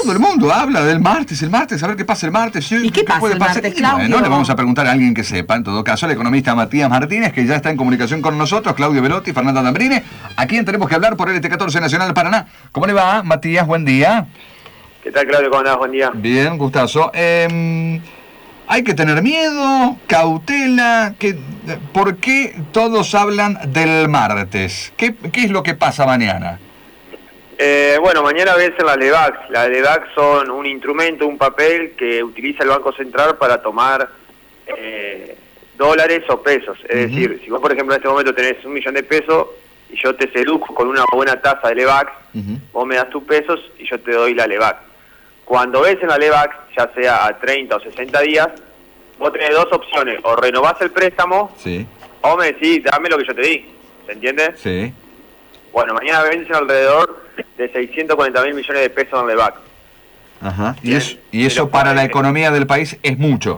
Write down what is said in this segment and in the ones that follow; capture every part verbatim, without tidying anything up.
todo el mundo habla del martes, el martes, a ver qué pasa el martes. ¿Y qué, qué pasa puede el pasar? martes, Claudio? Bueno, le vamos a preguntar a alguien que sepa, en todo caso, el economista Matías Martínez, que ya está en comunicación con nosotros, Claudio Velotti, Fernanda Tambrine, a quien tenemos que hablar por el T catorce Nacional Paraná. ¿Cómo le va, Matías? Buen día. ¿Qué tal, Claudio? ¿Cómo andás? Buen día. Bien, gustazo. Eh, ¿Hay que tener miedo, cautela? Que, ¿Por qué todos hablan del martes? ¿Qué, qué es lo que pasa mañana? Eh, bueno, mañana vencen las LEVAX. Las LEVAX son un instrumento, un papel que utiliza el Banco Central para tomar eh, dólares o pesos. Es uh-huh. decir, si vos, por ejemplo, en este momento tenés un millón de pesos y yo te seduzco con una buena tasa de LEVAX, uh-huh. vos me das tus pesos y yo te doy la LEVAX. Cuando vencen la LEVAX, ya sea a treinta o sesenta días, vos tenés dos opciones: o renovás el préstamo, sí. o me decís, dame lo que yo te di. ¿Se entiende? Sí. Bueno, mañana vencen alrededor de seiscientos cuarenta mil millones de pesos en LEVAX. Ajá. Y, es, y eso para la economía del país es mucho.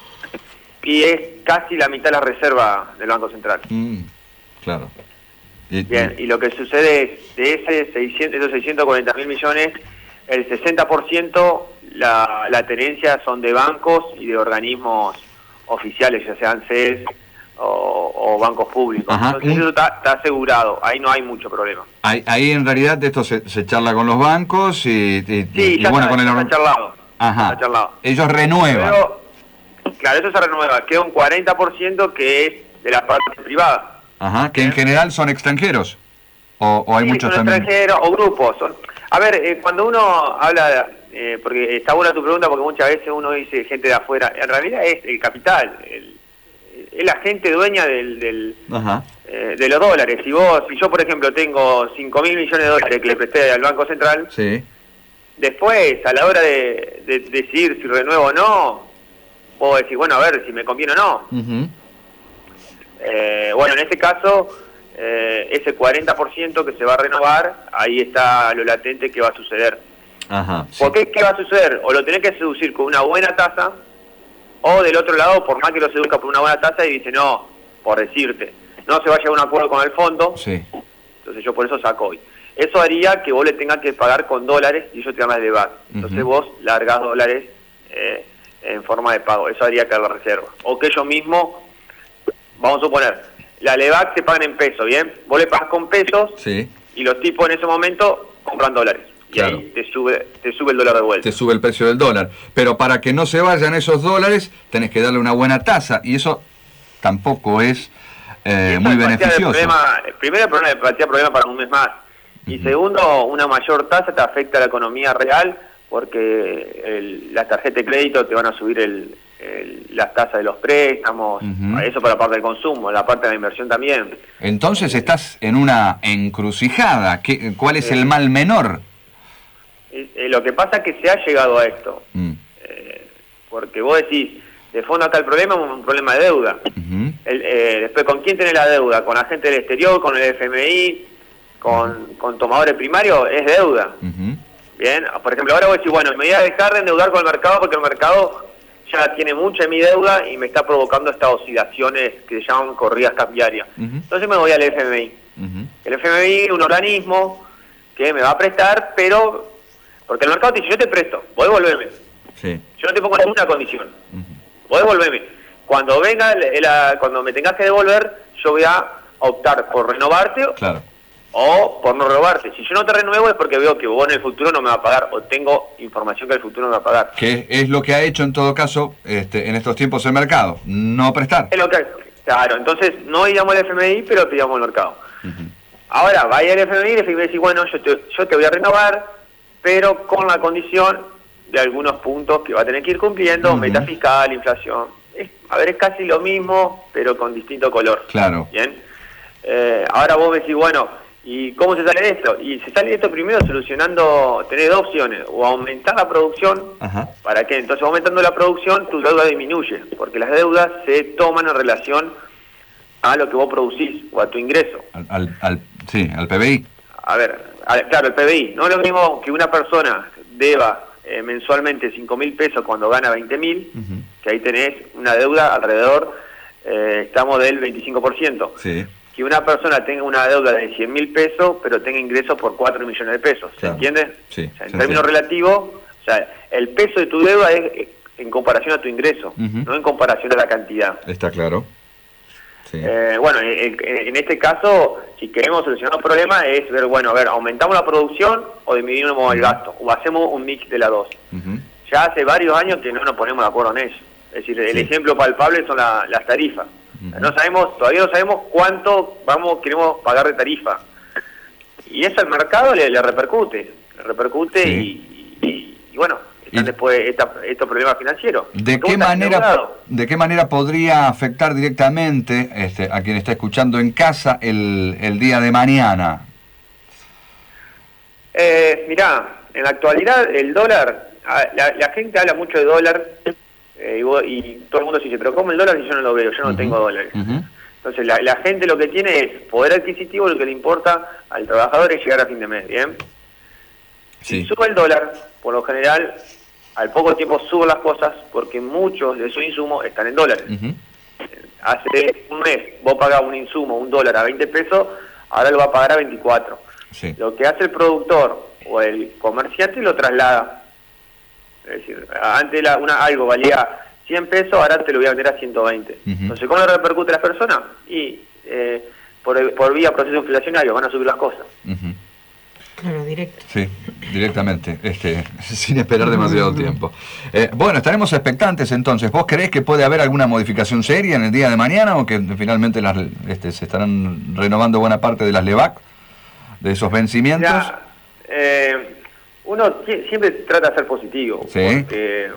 Y es casi la mitad de la reserva del Banco Central. Mm, claro. Y, Bien, y... y lo que sucede es, de ese seiscientos, esos seiscientos cuarenta mil millones, el sesenta por ciento la, la tenencia son de bancos y de organismos oficiales, ya sean C E S o, o bancos públicos. Ajá. Entonces eso está, está asegurado, ahí no hay mucho problema. Ahí, ahí en realidad esto se, se charla con los bancos y, y, sí, y ya bueno, está, con ya el... está charlado. Ajá. Está charlado. Ellos renuevan. Pero, claro, eso se renueva. Queda un cuarenta por ciento que es de la parte privada. Ajá, que en general son extranjeros. O, o hay sí, muchos son también. extranjeros o grupos. Son... A ver, eh, cuando uno habla, eh, porque está buena tu pregunta, porque muchas veces uno dice gente de afuera. En realidad es el capital, el, es la gente dueña del, del Ajá. Eh, de los dólares. Si vos, si yo por ejemplo tengo cinco mil millones de dólares que le presté al Banco Central, sí. después a la hora de, de, de decidir si renuevo o no, puedo decir, bueno, a ver si me conviene o no. Uh-huh. eh, bueno, en este caso, eh, ese cuarenta por ciento que se va a renovar, ahí está lo latente que va a suceder. Ajá, sí. ¿Por qué? ¿Qué va a suceder? O lo tenés que seducir con una buena tasa, o del otro lado, por más que lo seduzca por una buena tasa, y dice, no, por decirte, no se va a llegar a un acuerdo con el fondo, sí. Entonces yo por eso saco hoy. Eso haría que vos le tengas que pagar con dólares y ellos te dan la LEVAX. Entonces uh-huh. vos largás dólares eh, en forma de pago. Eso haría que la reserva. O que ellos mismos, vamos a suponer, la LEVAX te pagan en pesos, ¿bien? Vos le pagas con pesos sí. y los tipos en ese momento compran dólares. Y claro. ahí te sube, te sube el dólar de vuelta. Te sube el precio del dólar. Pero para que no se vayan esos dólares, tenés que darle una buena tasa. Y eso tampoco es eh, muy beneficioso. Problema, primero, el problema plantea problema para un mes más. Y uh-huh. segundo, una mayor tasa te afecta a la economía real, porque el, las tarjetas de crédito te van a subir el, el, las tasas de los préstamos, uh-huh. eso para la parte del consumo, la parte de la inversión también. Entonces estás en una encrucijada. ¿Qué, ¿Cuál es eh, el mal menor? Eh, lo que pasa es que se ha llegado a esto, mm. eh, porque vos decís, de fondo acá el problema es un problema de deuda. Uh-huh. el, eh, después, ¿con quién tenés la deuda? ¿Con la gente del exterior? ¿Con el F M I? ¿Con, uh-huh. con tomadores primarios? Es deuda. Uh-huh. Bien, por ejemplo, ahora vos decís, bueno, me voy a dejar de endeudar con el mercado porque el mercado ya tiene mucha de mi deuda y me está provocando estas oscilaciones que se llaman corridas cambiarias. Uh-huh. Entonces me voy al F M I. Uh-huh. El F M I es un organismo que me va a prestar, pero... Porque el mercado te dice, yo te presto, vos devolveme. Sí. Yo no te pongo ninguna condición. Uh-huh. Vos devolveme. Cuando venga, la, cuando me tengas que devolver, yo voy a optar por renovarte claro. o por no renovarte. Si yo no te renuevo es porque veo que vos en el futuro no me va a pagar o tengo información que el futuro no me va a pagar. Que es lo que ha hecho en todo caso este, en estos tiempos el mercado, no prestar. Es lo que, claro, entonces no digamos el F M I, pero pidamos el mercado. Uh-huh. Ahora, vaya el F M I y el F M I dice, bueno, yo te, yo te voy a renovar, pero con la condición de algunos puntos que va a tener que ir cumpliendo, uh-huh. meta fiscal, inflación. Es, a ver, es casi lo mismo, pero con distinto color. Claro. Bien. Eh, ahora vos me decís, bueno, ¿y cómo se sale de esto? Y se sale de esto primero solucionando, tenés dos opciones, o aumentar la producción, uh-huh. ¿para qué? Entonces aumentando la producción, tu deuda disminuye, porque las deudas se toman en relación a lo que vos producís, o a tu ingreso. Al, al, al sí, al P B I. A ver, a, claro, el P B I. No es lo mismo que una persona deba eh, mensualmente cinco mil pesos cuando gana veinte mil, uh-huh. que ahí tenés una deuda alrededor, eh, estamos del veinticinco por ciento. Sí. Que una persona tenga una deuda de cien mil pesos, pero tenga ingresos por cuatro millones de pesos. ¿Se claro. entiende? Sí. O sea, en términos relativos, O sea, el peso de tu deuda es en comparación a tu ingreso, uh-huh. no en comparación a la cantidad. Está claro. Sí. Eh, bueno, en, en este caso, si queremos solucionar un problema, es ver, bueno, a ver, ¿aumentamos la producción o disminuimos uh-huh. el gasto? O hacemos un mix de las dos. Uh-huh. Ya hace varios años que no nos ponemos de acuerdo en eso. Es decir, el sí. ejemplo palpable son la, las tarifas. Uh-huh. No sabemos, todavía no sabemos cuánto vamos queremos pagar de tarifa. Y eso al mercado le, le repercute. Le repercute sí. y, y, y bueno... ¿Y después esta, estos problemas financieros? ¿De qué manera de qué manera podría afectar directamente este, a quien está escuchando en casa el, el día de mañana? Eh, mirá, en la actualidad el dólar, la, la gente habla mucho de dólar eh, y, y todo el mundo dice, pero ¿cómo el dólar si yo no lo veo? Yo no uh-huh. tengo dólares. Uh-huh. Entonces la, la gente lo que tiene es poder adquisitivo, lo que le importa al trabajador es llegar a fin de mes, ¿bien? Sí. Si sube el dólar, por lo general, al poco tiempo suben las cosas porque muchos de esos insumos están en dólares. Uh-huh. Hace un mes vos pagabas un insumo, un dólar a veinte pesos, ahora lo va a pagar a veinticuatro. Sí. Lo que hace el productor o el comerciante lo traslada. Es decir, antes la, una, algo valía cien pesos, ahora te lo voy a vender a ciento veinte. Uh-huh. Entonces, ¿cómo le repercute a las personas? Y eh, por, por vía proceso inflacionario van a subir las cosas. Uh-huh. Claro, directo. Sí, directamente, este, sin esperar demasiado mm. tiempo. Eh, bueno, estaremos expectantes entonces. ¿Vos creés que puede haber alguna modificación seria en el día de mañana o que finalmente las, este, se estarán renovando buena parte de las LEVAC, de esos vencimientos? Ya, eh, uno siempre trata de ser positivo. Sí. Porque,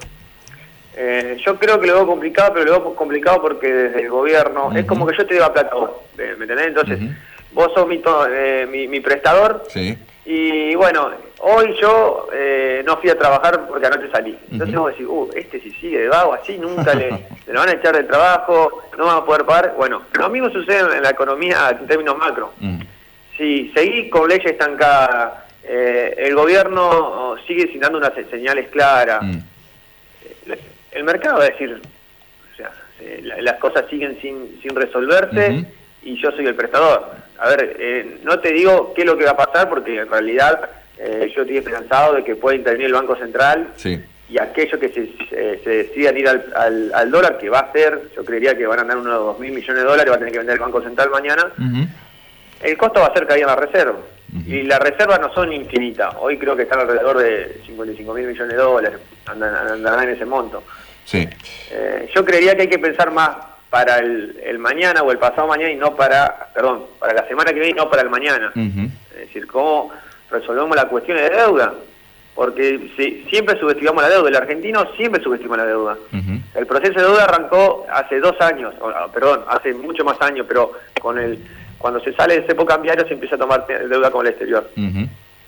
eh, yo creo que lo veo complicado, pero lo veo complicado porque desde el gobierno, uh-huh. es como que yo te debo plata, ¿me entendés? Entonces, uh-huh. vos sos mi, to, eh, mi, mi prestador. Sí. Y bueno, hoy yo eh, no fui a trabajar porque anoche salí. Entonces uh-huh. vos decís, uh, este si sigue de vago así, nunca le, le lo van a echar del trabajo, no van a poder pagar. Bueno, lo mismo sucede en la economía en términos macro. Uh-huh. Si seguís con leyes estancadas, eh, el gobierno sigue sin dando unas señales claras, uh-huh. el mercado va a decir, o sea, las cosas siguen sin, sin resolverse uh-huh. y yo soy el prestador. A ver, eh, no te digo qué es lo que va a pasar, porque en realidad eh, yo estoy esperanzado de que pueda intervenir el Banco Central sí. y aquellos que se, eh, se decidan ir al, al, al dólar, que va a ser, yo creería que van a andar unos dos mil millones de dólares, va a tener que vender el Banco Central mañana, uh-huh. el costo va a ser caída en la reserva. Uh-huh. Y las reservas no son infinitas, hoy creo que están alrededor de cincuenta y cinco mil millones de dólares, andan, andarán en ese monto. Sí. Eh, yo creería que hay que pensar más para el, el mañana o el pasado mañana y no para, perdón, para la semana que viene y no para el mañana. Uh-huh. Es decir, cómo resolvemos las cuestiones de deuda, porque si, siempre subestimamos la deuda, el argentino siempre subestima la deuda. Uh-huh. El proceso de deuda arrancó hace dos años, o, perdón, hace mucho más años, pero con el cuando se sale del cepo cambiario se empieza a tomar deuda con el exterior. Uh-huh.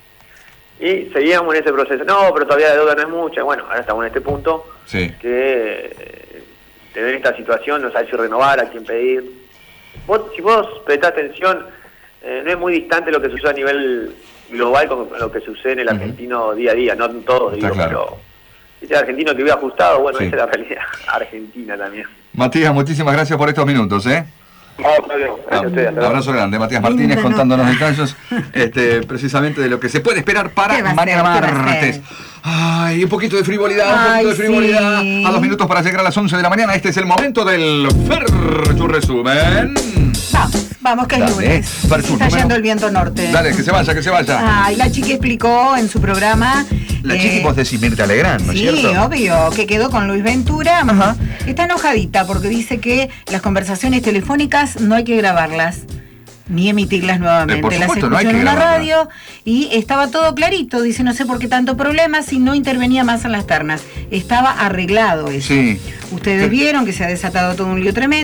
Y seguíamos en ese proceso, no, pero todavía la deuda no es mucha, bueno, ahora estamos en este punto sí. que... de ver esta situación, no sabes si renovar, a quién pedir. Vos, si vos prestás atención, eh, no es muy distante lo que sucede a nivel global con lo que sucede en el argentino uh-huh. día a día, no en todos, digo, claro. pero el argentino que vive ajustado, bueno, sí. esa es la realidad argentina también. Matías, muchísimas gracias por estos minutos, ¿eh? No, Pablo, gracias a ustedes. Un abrazo grande, Matías Martínez, Linda contándonos detalles este, precisamente de lo que se puede esperar para mañana martes. Ay, un poquito de frivolidad, Ay, un poquito de frivolidad. Sí. A dos minutos para llegar a las once de la mañana. Este es el momento del Ferchu Resumen. Vamos, vamos que es Dale, lunes. Ferchu, Está yendo el viento norte. Dale, que se vaya, que se vaya. Ay, la Chiqui explicó en su programa. La eh, Chiqui, vos decís Mirta Legrand, ¿no es sí, cierto? Sí, obvio, que quedó con Luis Ventura. Ajá. Está enojadita porque dice que las conversaciones telefónicas no hay que grabarlas ni emitirlas nuevamente. Eh, por supuesto, las escuchó no hay que en la grabarlas. radio y estaba todo clarito. Dice, no sé por qué tanto problema si no intervenía más en las ternas. Estaba arreglado eso. Sí. Ustedes vieron que se ha desatado todo un lío tremendo.